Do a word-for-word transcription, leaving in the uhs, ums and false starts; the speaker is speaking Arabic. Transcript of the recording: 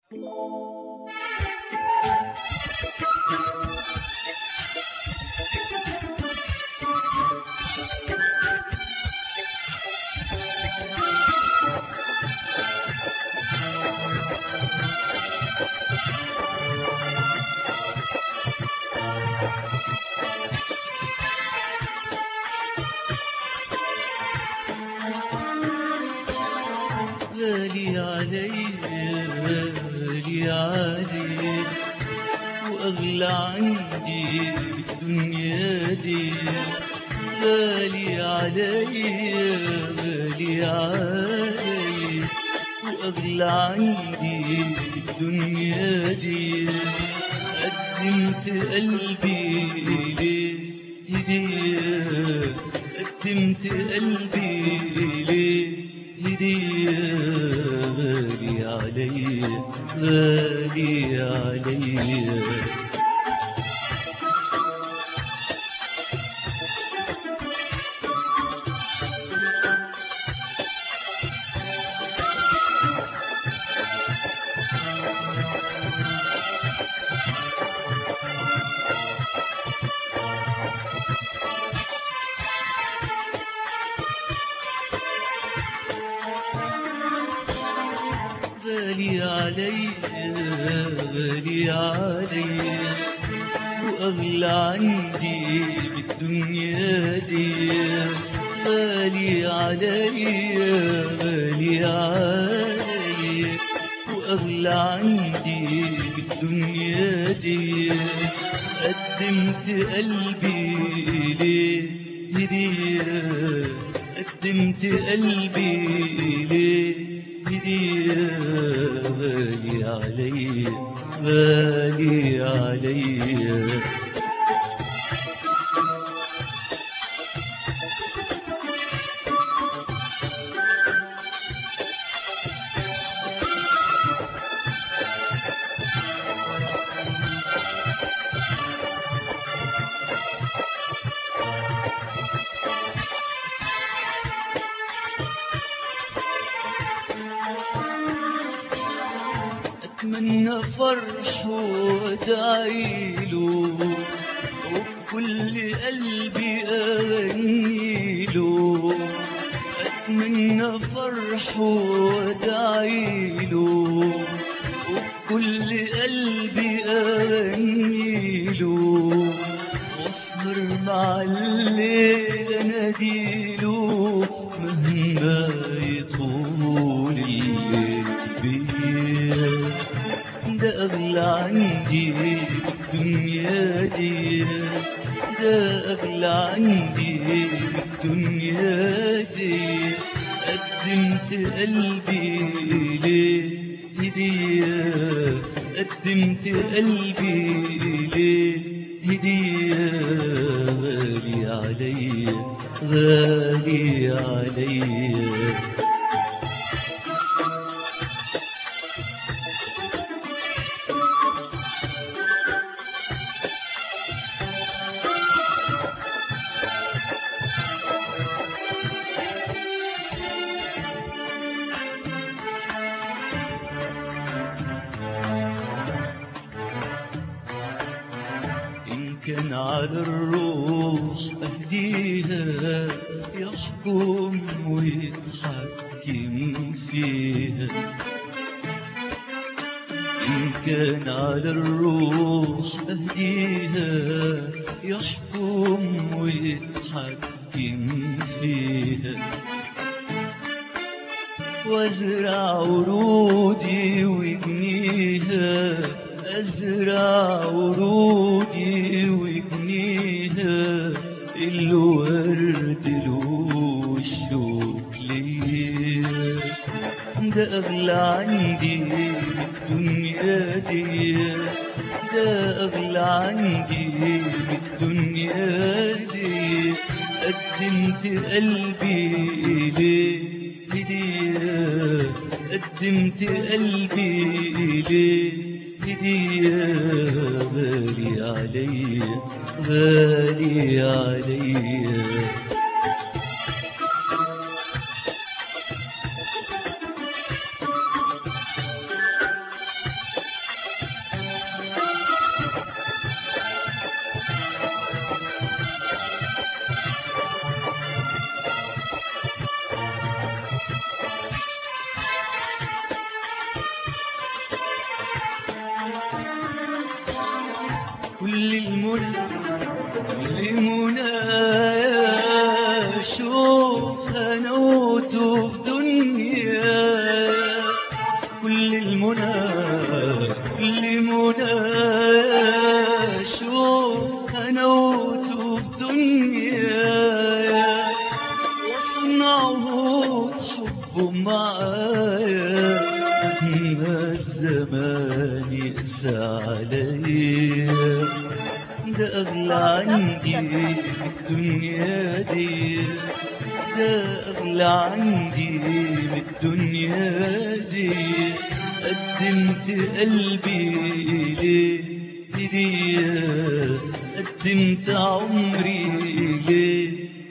غالي علي غالي علي وأغلى عندي بالدنيا دي. غالي علي غالي علي وأغلى عندي بالدنيا دي. قدمت قلبي ليه هدية، قدمت قلبي ليه هدية. غالي علي غالي علي غالي علي غالي علي وأغلى عندي بالدنيا دي. غالي علي غالي علي وأغلى عندي بالدنيا دي. قدمت قلبي ليه هدية، قدمت قلبي ليه هدية. غالي علي غالي علي أتمنى فرح وأدعيله وبكل قلبي أغنيله. أتمنى فرح وأدعيله وبكل قلبي أغنيله. وأسهر مع الليل أناديله مهما يطول الليل بيه. ده أغلى عندي بالدنيا دي، ده أغلى عندي بالدنيا دي. قدمت قلبي ليه هدية، قدمت قلبي ليه هدية. غالي علي غالي علي كان على الروح أهديها يحكم ويتحكم فيها. إن كان على الروح أهديها يحكم ويتحكم فيها. وازرع ورودي ويجنيها، أزرع ورودي ويجنيها. الورد له الشوك ليه، ده أغلى عندي بالدنيا دي، ده أغلى عندي بالدنيا دي. قدمت قلبي ليه هدية، قدمت قلبي ليه هدية. غالي علي غالي علي كل المنى كل منايا شوف هنوته في دنيا كل المنى كل منايا شوف هنوته في دنيا واصنعه حبه معايا ما الزمان يقسى عليا ده أغلى عندي من الدنيا دي ده أغلى عندي من الدنيا دي قدمت قلبي ليه هدية قدمت عمري ليه